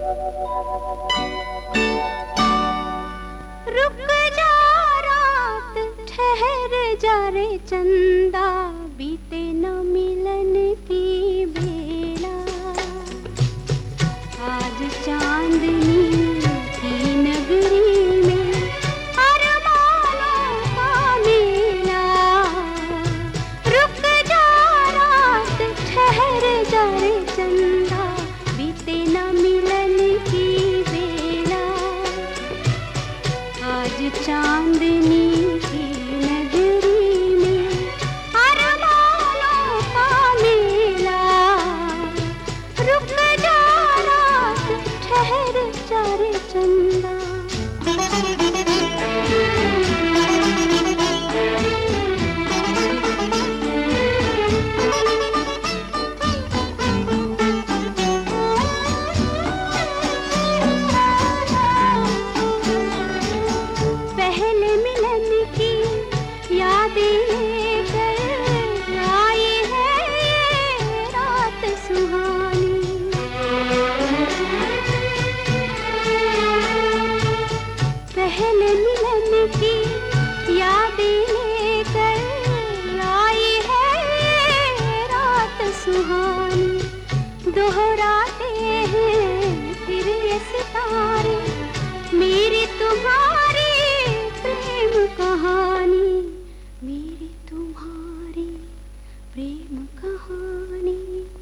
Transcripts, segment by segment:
रुक जा रात, ठहर जा रे चंदा, बीते न मिलन की बेला। आज चांदनी की नगरी में अरमानों का मेला। रुक जा रात, ठहर जा रे चंदा, बीते न मिलन की बेला। आज चांदनी की नगरी में अरमानों का मेला। रुक जा रात, ठहर जा रे चंदा। पहले मिलन की यादें लेकर आई है ये रात सुहानी। पहले मिलन की यादें लेकर आई है ये रात सुहानी। दोहराते हैं फिर ये सितारे मेरी तुम्हारी प्रेम कहानी, मेरी तुम्हारी प्रेम कहानी।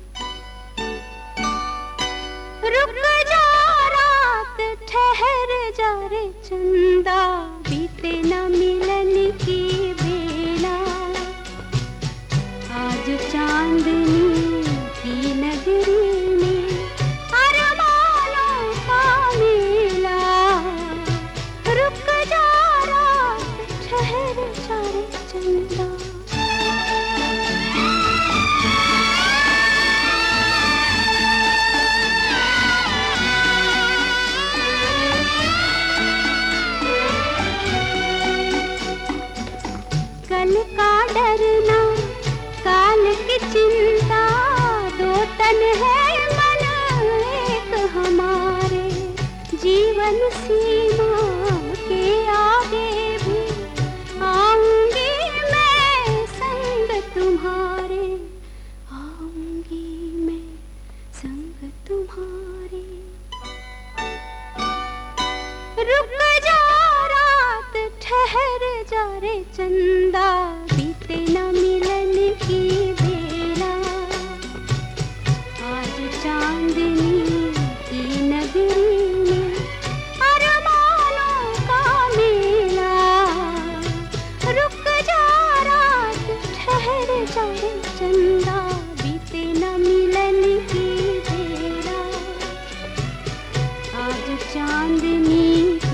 रुक जा रात, ठहर जा रे चंदा, बीते न मिलन की बेला। आज चांदनी की नगरी में अरमानों का मेला। रुक जा रात, ठहर जा रे चंदा। कल का डरना, काल की चिंता, दो तन है मन एक हमारे। जीवन सीमा के आगे भी आऊंगी मैं संग तुम्हारे, आऊंगी मैं संग तुम्हारे। रुक जा रात, ठहर जा रे चंदा, बीते न मिलन की बेला। आज चांदनी की नगरी में अरमानों का मेला। रुक जा रात, ठहर जा रे चंदा, बीते न मिलन की बेला। आज चांदनी